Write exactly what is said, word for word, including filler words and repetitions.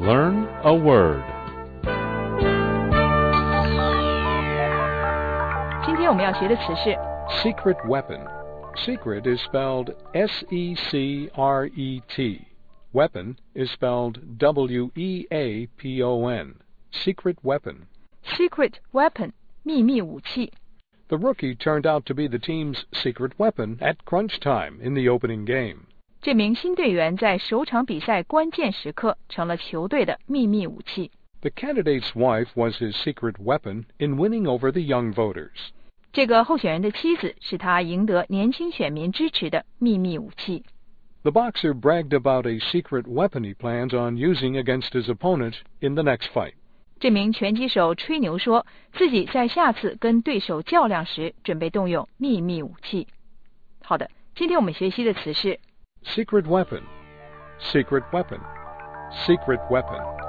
Learn a word. 今天我们要学的词是 secret weapon. Secret is spelled S E C R E T. Weapon is spelled W E A P O N. Secret weapon. secret weapon 秘密武器。 The rookie turned out to be the team's secret weapon at crunch time in the opening game. 这名新队员在首场比赛关键时刻成了球队的秘密武器。 The candidate's wife was his secret weapon in winning over the young voters. 这个候选人的妻子是他赢得年轻选民支持的秘密武器。 The boxer bragged about a secret weapon he plans on using against his opponent in the next fight. 这名拳击手吹牛说自己在下次跟对手较量时准备动用秘密武器。好的，今天我们学习的词是 secret weapon, secret weapon, secret weapon.